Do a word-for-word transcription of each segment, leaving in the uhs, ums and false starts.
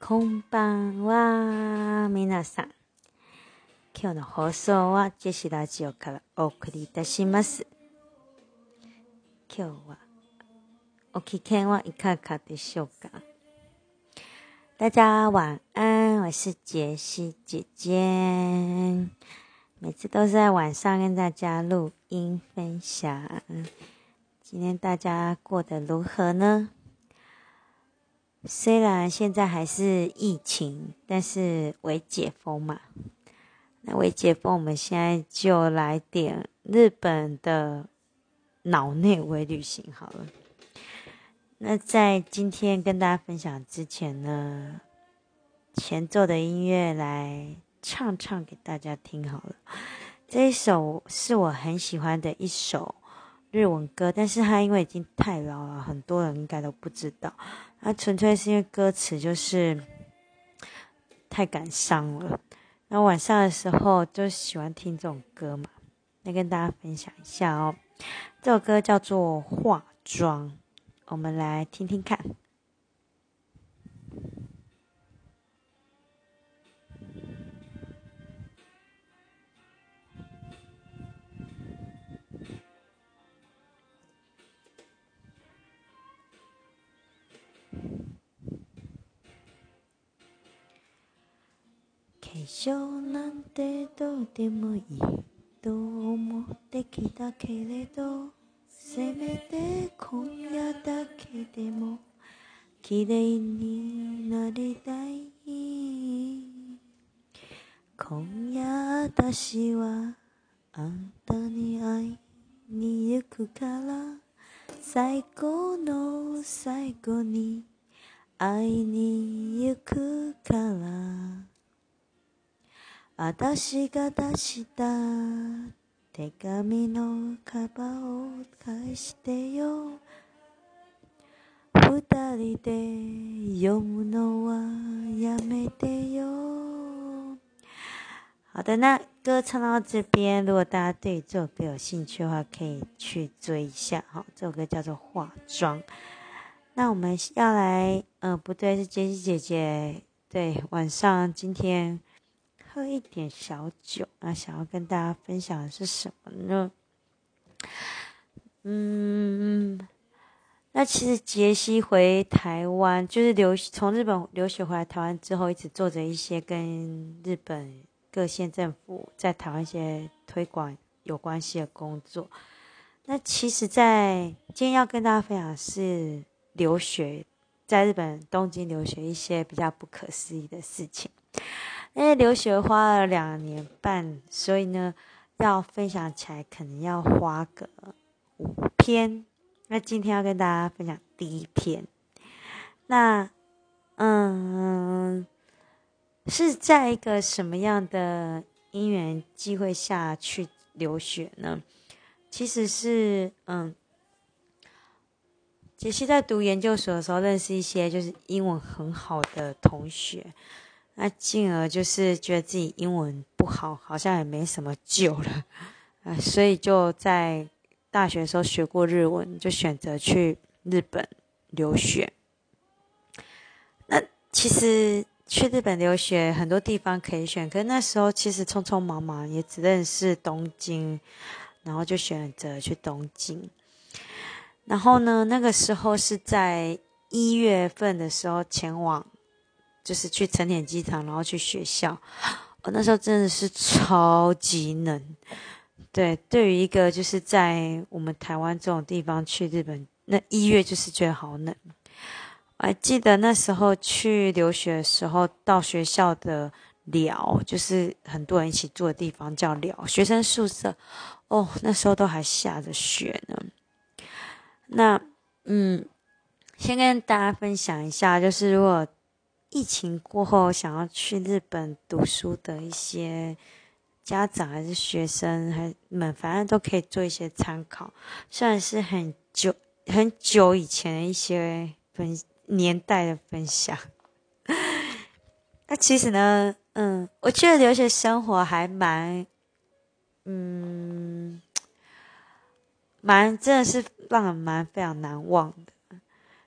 こんばんは、皆さん。今日の放送はジェシラジオからお送りいたします。今日はお機嫌はいかがでしょうか？大家晚安，我是杰西姐姐。每次都是在晚上跟大家录音分享。今天大家过得如何呢？虽然现在还是疫情，但是微解封嘛。那微解封，我们现在就来点日本的脑内微旅行好了。那在今天跟大家分享之前呢，前奏的音乐来唱唱给大家听好了。这一首是我很喜欢的一首日文歌，但是它因为已经太老了，很多人应该都不知道。它纯粹是因为歌词就是太感伤了。那晚上的时候就喜欢听这种歌嘛，来跟大家分享一下哦。这首歌叫做《化妆》，我们来听听看。化粧なんてどうでもいいと思ってきたけれど、せめて今夜だけでも綺麗になりたい。今夜私はあんたに会いに行くから、最後の最後に会いに行くから、私が出した手紙のカバーを返してよ。二人で読むのはやめてよ。好的，那歌唱到这边，如果大家对这首歌有兴趣的话，可以去追一下。好，这首歌叫做《化妆》。那我们要来，呃，不对，是杰西姐姐。对，晚上今天喝一点小酒，那想要跟大家分享的是什么呢？嗯，那其实杰西回台湾，就是留从日本留学回来台湾之后，一直做着一些跟日本各县政府在台湾一些推广有关系的工作。那其实在今天要跟大家分享的是留学，在日本东京留学一些比较不可思议的事情。因为留学花了两年半，所以呢，要分享起来可能要花个五篇。那今天要跟大家分享第一篇。那，嗯，是在一个什么样的因缘机会下去留学呢？其实是，嗯，杰西在读研究所的时候认识一些就是英文很好的同学。那进而就是觉得自己英文不好，好像也没什么救了，呃，所以就在大学的时候学过日文，就选择去日本留学。那其实去日本留学很多地方可以选，可是那时候其实匆匆忙忙，也只认识东京，然后就选择去东京。然后呢，那个时候是在一月份的时候前往。就是去成田机场，然后去学校。我那时候真的是超级冷，对，对于一个就是在我们台湾这种地方去日本，那一月就是觉得好冷。我还记得那时候去留学的时候，到学校的寮，就是很多人一起住的地方叫寮，学生宿舍。哦，那时候都还下着雪呢。那，嗯，先跟大家分享一下，就是如果疫情过后想要去日本读书的一些家长还是学生还们，反正都可以做一些参考。虽然是很久很久以前的一些分年代的分享。那其实呢，嗯，我觉得留学生活还蛮，嗯，蛮真的是让人蛮非常难忘的。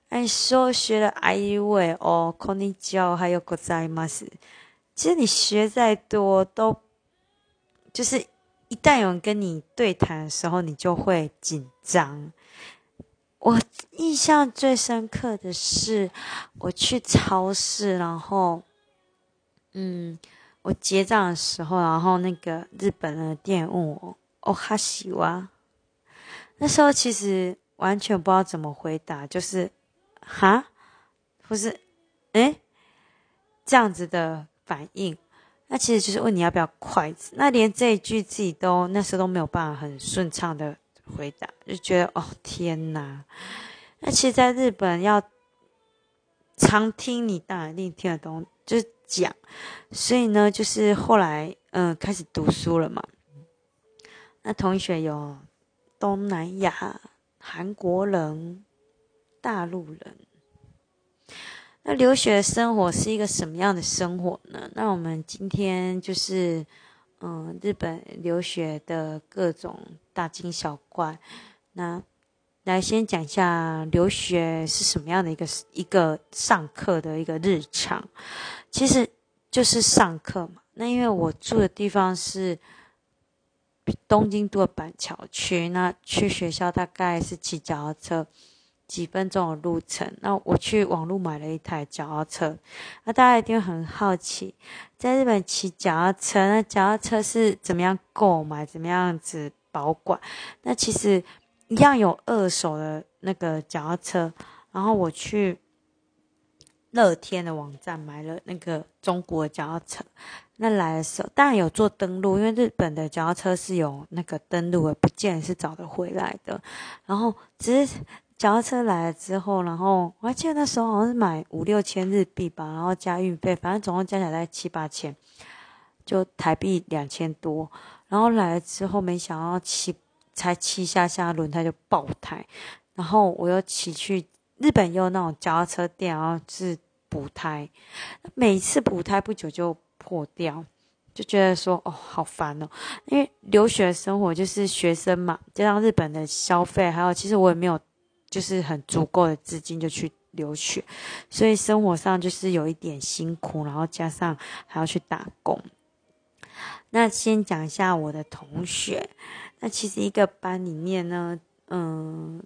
哎，说学了阿姨喂哦，こんにちは，还有ございます。其实你学再多，都就是一旦有人跟你对谈的时候，你就会紧张。我印象最深刻的是，我去超市，然后嗯，我结账的时候，然后那个日本的店员问我“哦哈西哇”，那时候其实完全不知道怎么回答，就是哈，不是诶这样子的反应。那其实就是问你要不要筷子，那连这一句自己都那时候都没有办法很顺畅的回答，就觉得哦天哪！那其实，在日本要常听，你当然一定听得懂，就是讲。所以呢，就是后来嗯、呃、开始读书了嘛。那同学有东南亚、韩国人、大陆人。那留学生活是一个什么样的生活呢？那我们今天就是嗯日本留学的各种大惊小怪。那来先讲一下留学是什么样的一个一个上课的一个日常，其实就是上课嘛。那因为我住的地方是东京都的板桥区，那去学校大概是骑脚踏车几分钟的路程。那我去网路买了一台脚踏车，那大家一定很好奇，在日本骑脚踏车，那脚踏车是怎么样购买，怎么样子保管？那其实一样有二手的那个脚踏车，然后我去乐天的网站买了那个中国的脚踏车。那来的时候当然有做登录，因为日本的脚踏车是有那个登录的，不见得是找得回来的。然后只是脚踏车来了之后，然后我还记得那时候好像是买五六千日币吧，然后加运费，反正总共加起来大概七八千，就台币两千多。然后来了之后，没想到骑才骑下下轮胎就爆胎，然后我又骑去日本，也有那种脚踏车店，然后是补胎，每一次补胎不久就破掉，就觉得说哦好烦哦。因为留学生活就是学生嘛，加上日本的消费，还有其实我也没有就是很足够的资金就去留学，所以生活上就是有一点辛苦，然后加上还要去打工。那先讲一下我的同学，那其实一个班里面呢，嗯，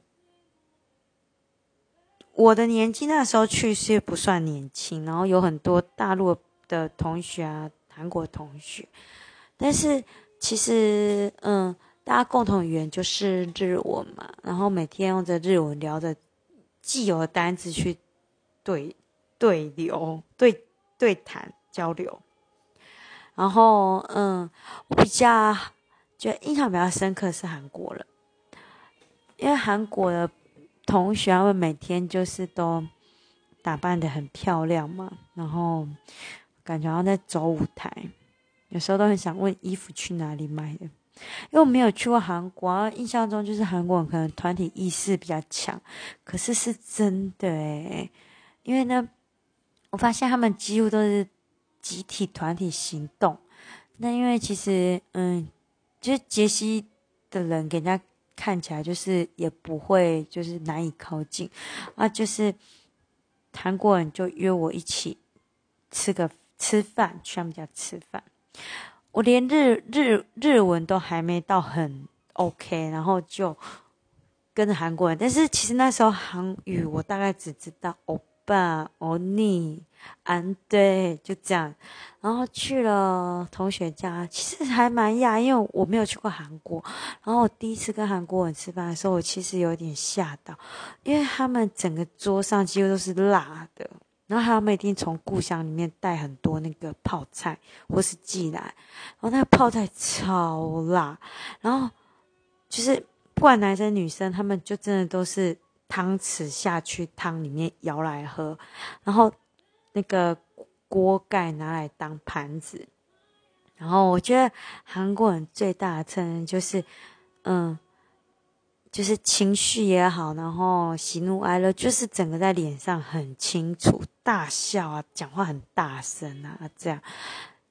我的年纪那时候去是不算年轻，然后有很多大陆的同学啊，韩国同学，但是其实嗯，大家共同语言就是日文嘛，然后每天用着日文聊着既有的单字去对对流对对谈交流。然后嗯，我比较觉得印象比较深刻是韩国人，因为韩国的同学他们每天就是都打扮得很漂亮嘛，然后感觉好像在走舞台，有时候都很想问衣服去哪里买的。因为我没有去过韩国，印象中就是韩国人可能团体意识比较强，可是是真的诶，因为呢，我发现他们几乎都是集体团体行动。那因为其实嗯，就是杰西的人给人家看起来就是也不会就是难以靠近啊，就是韩国人就约我一起吃个吃饭，去他们家吃饭。我连日日日文都还没到很 OK， 然后就跟着韩国人，但是其实那时候韩语我大概只知道欧巴、欧尼、安对，就这样。然后去了同学家，其实还蛮讶异，因为我没有去过韩国。然后我第一次跟韩国人吃饭的时候，我其实有点吓到，因为他们整个桌上几乎都是辣的。然后他们一定从故乡里面带很多那个泡菜或是寄来，然后那个泡菜超辣，然后就是不管男生女生，他们就真的都是汤匙下去汤里面舀来喝，然后那个锅盖拿来当盘子。然后我觉得韩国人最大的特征就是嗯就是情绪也好，然后喜怒哀乐就是整个在脸上很清楚，大笑啊，讲话很大声啊，这样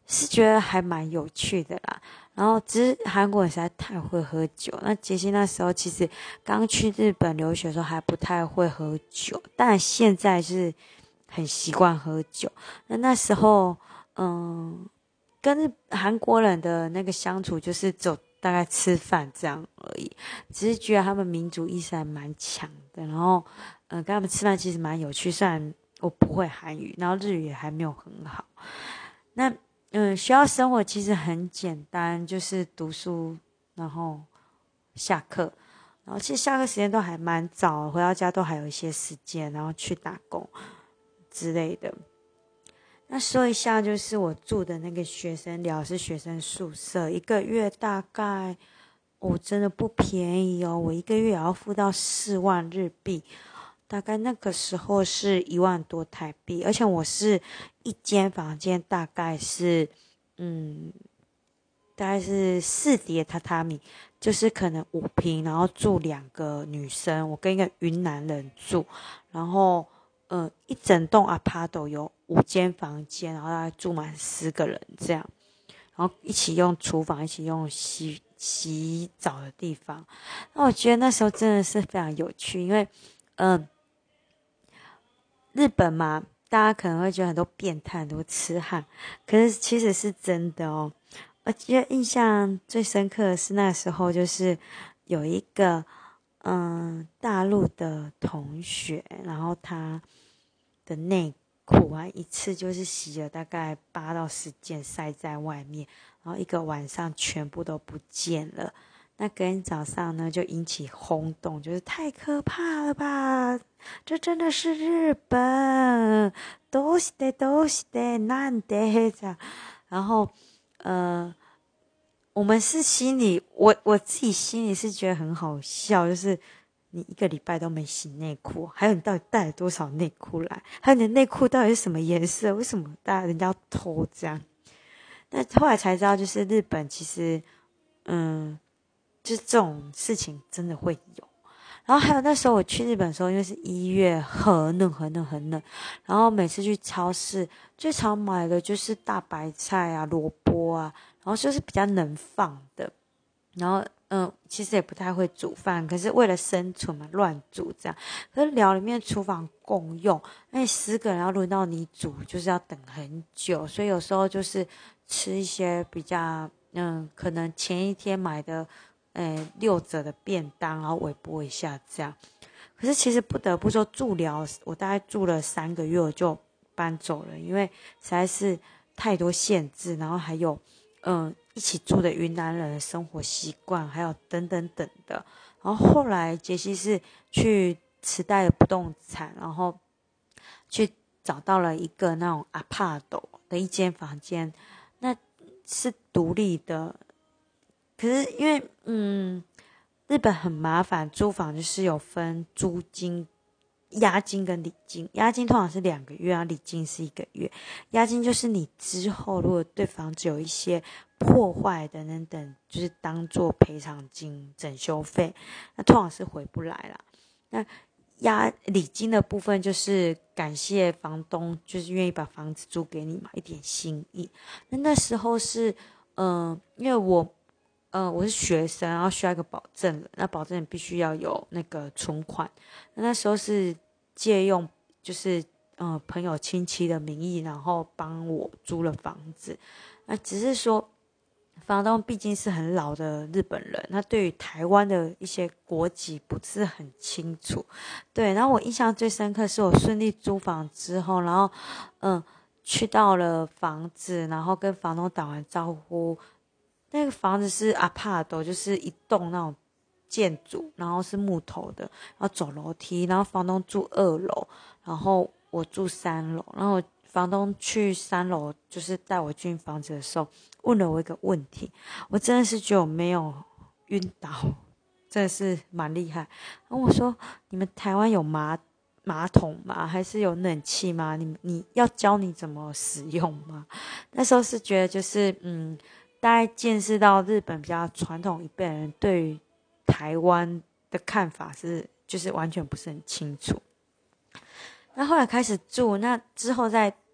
是觉得还蛮有趣的啦。然后只是韩国人实在太会喝酒，那杰西那时候其实刚去日本留学的时候还不太会喝酒，但现在是很习惯喝酒。那那时候嗯，跟日韩国人的那个相处就是走大概吃饭这样而已，只是觉得他们民族意识还蛮强的，然后嗯、呃，跟他们吃饭其实蛮有趣，虽然我不会韩语，然后日语也还没有很好。那嗯，学校生活其实很简单，就是读书，然后下课，然后其实下课时间都还蛮早，回到家都还有一些时间，然后去打工之类的。那说一下，就是我住的那个学生寮是学生宿舍，一个月大概，我、哦、真的不便宜哦，我一个月也要付到四万日币，大概那个时候是一万多台币，而且我是一间房间，大概是，嗯，大概是四叠榻榻米，就是可能五平，然后住两个女生，我跟一个云南人住，然后，呃，一整栋 apart 有五间房间，然后大概住满十个人这样，然后一起用厨房，一起用洗洗澡的地方。那我觉得那时候真的是非常有趣，因为，嗯、呃，日本嘛，大家可能会觉得很多变态、很多痴汉，可是其实是真的哦。我觉得印象最深刻的是那时候，就是有一个嗯大陆的同学，然后他的内裤啊，一次就是洗了大概八到十件晒在外面，然后一个晚上全部都不见了。那隔天早上呢，就引起轰动，就是太可怕了吧！这真的是日本，どうしてどうしてなんで这样，然后呃，我们是心里，我我自己心里是觉得很好笑，就是你一个礼拜都没洗内裤，还有你到底带了多少内裤来，还有你的内裤到底是什么颜色？为什么大家人家要偷这样？那后来才知道，就是日本其实，嗯，就是这种事情真的会有。然后还有那时候我去日本的时候，因为是一月，很冷很冷很冷，然后每次去超市最常买的就是大白菜啊、萝卜啊，然后就是比较能放的。然后嗯，其实也不太会煮饭，可是为了生存嘛，乱煮这样。可是寮里面厨房共用，那十个人要轮到你煮，就是要等很久，所以有时候就是吃一些比较嗯，可能前一天买的。诶，六折的便当，然后微波一下这样。可是其实不得不说，住寮我大概住了三个月，我就搬走了，因为实在是太多限制，然后还有嗯一起住的云南人的生活习惯，还有等等等的。然后后来杰西是去池袋的不动产，然后去找到了一个那种 apart 的一间房间，那是独立的。可是因为嗯，日本很麻烦，租房就是有分租金、押金跟礼金。押金通常是两个月，然后礼金是一个月。押金就是你之后如果对房子有一些破坏等等等，就是当做赔偿金、整修费，那通常是回不来啦。那押礼金的部分就是感谢房东，就是愿意把房子租给你嘛，一点心意。那那时候是，嗯、呃，因为我。嗯、呃，我是学生，然后需要一个保证人，那保证人必须要有那个存款。那那时候是借用，就是嗯、呃、朋友亲戚的名义，然后帮我租了房子。那只是说，房东毕竟是很老的日本人，那对于台湾的一些国籍不是很清楚。对，然后我印象最深刻是我顺利租房之后，然后嗯去到了房子，然后跟房东打完招呼。那个房子是 apart，就是一栋那种建筑，然后是木头的，然后走楼梯，然后房东住二楼，然后我住三楼，然后房东去三楼就是带我进房子的时候，问了我一个问题，我真的是觉得我没有晕倒，真的是蛮厉害。然后我说：“你们台湾有马马桶吗？还是有冷气吗？你你要教你怎么使用吗？”那时候是觉得就是嗯。大概见识到日本比较传统一辈人对于台湾的看法是，就是完全不是很清楚。那后来开始住，那之后在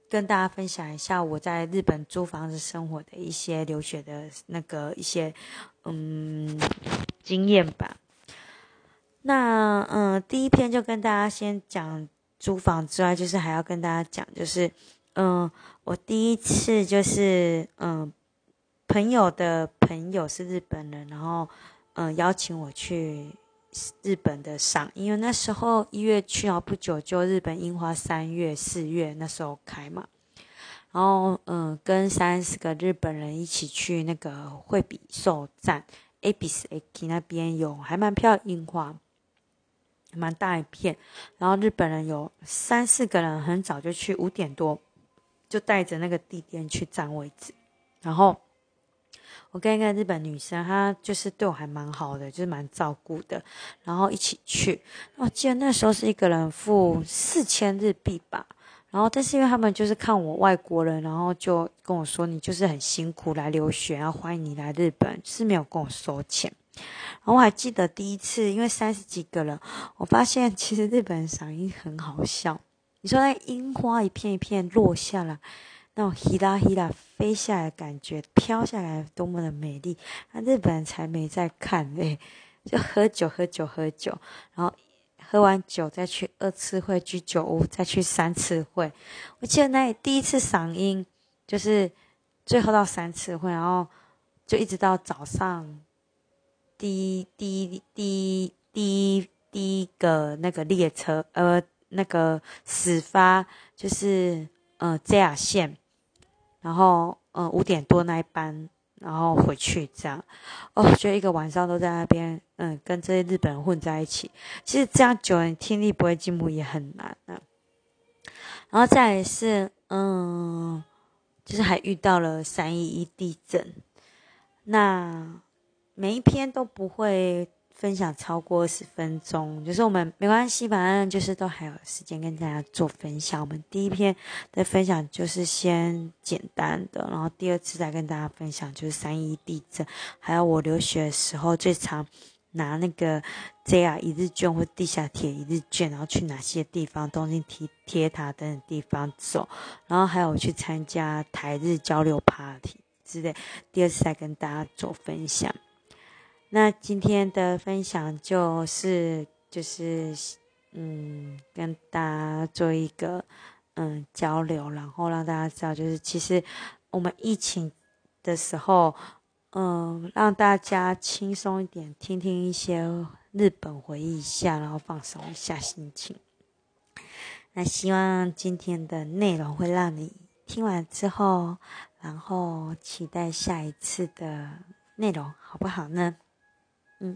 跟大家分享一下我在日本租房子生活的一些留学的那个一些嗯经验吧。那嗯，第一篇就跟大家先讲租房之外，就是还要跟大家讲，就是嗯，我第一次就是嗯，朋友的朋友是日本人，然后嗯邀请我去日本的赏樱，因为那时候一月去，然后不久就日本樱花三月、四月那时候开嘛。然后嗯，跟三十个日本人一起去那个惠比寿站 A B S A K 那边有还蛮漂亮樱花，蛮大一片。然后日本人有三四个人，很早就去，五点多就带着那个地垫去占位置。然后我跟一个日本女生，她就是对我还蛮好的，就是蛮照顾的，然后一起去。我记得那时候是一个人付四千日币吧。然后，但是因为他们就是看我外国人，然后就跟我说你就是很辛苦来留学，然后欢迎你来日本，是没有跟我收钱。然后我还记得第一次，因为三十几个人，我发现其实日本人赏樱很好笑。你说那樱花一片一片落下来，那种希拉希拉飞下来的感觉，飘下来多么的美丽，那日本人才没在看嘞，就喝酒喝酒喝酒，然后喝完酒再去二次会居酒屋，再去三次会。我记得那第一次赏樱就是最后到三次会，然后就一直到早上第一第一第一第一第一个那个列车，呃，那个始发就是呃 J R 线，然后呃五点多那一班，然后回去这样。哦，就一个晚上都在那边，嗯，跟这些日本人混在一起。其实这样久了，你听力不会进步也很难啊。然后再来是，嗯，就是还遇到了三一一地震。那每一篇都不会分享超过二十分钟，就是我们没关系，反正就是都还有时间跟大家做分享。我们第一篇的分享就是先简单的，然后第二次再跟大家分享就是三一地震，还有我留学的时候最常拿那个 J R 一日券或地下铁一日券，然后去哪些地方，东京铁铁塔等等地方走，然后还有去参加台日交流 party 之类，第二次再跟大家做分享。那今天的分享就是就是嗯，跟大家做一个嗯交流，然后让大家知道，就是其实我们疫情的时候，嗯，让大家轻松一点，听听一些日本回忆一下，然后放松一下心情。那希望今天的内容会让你听完之后，然后期待下一次的内容，好不好呢？嗯，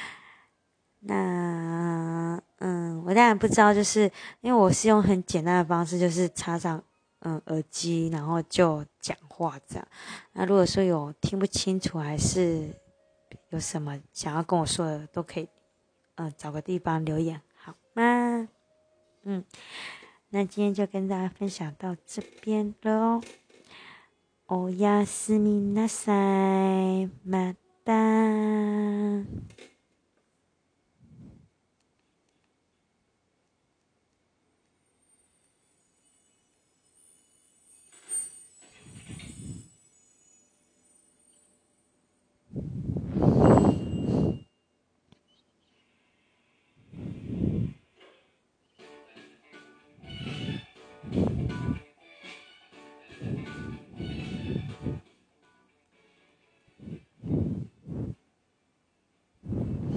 那嗯，我当然不知道，就是因为我是用很简单的方式，就是插上嗯耳机，然后就讲话这样。那如果说有听不清楚，还是有什么想要跟我说的，都可以嗯找个地方留言，好吗？嗯，那今天就跟大家分享到这边喽。おやすみなさい。また。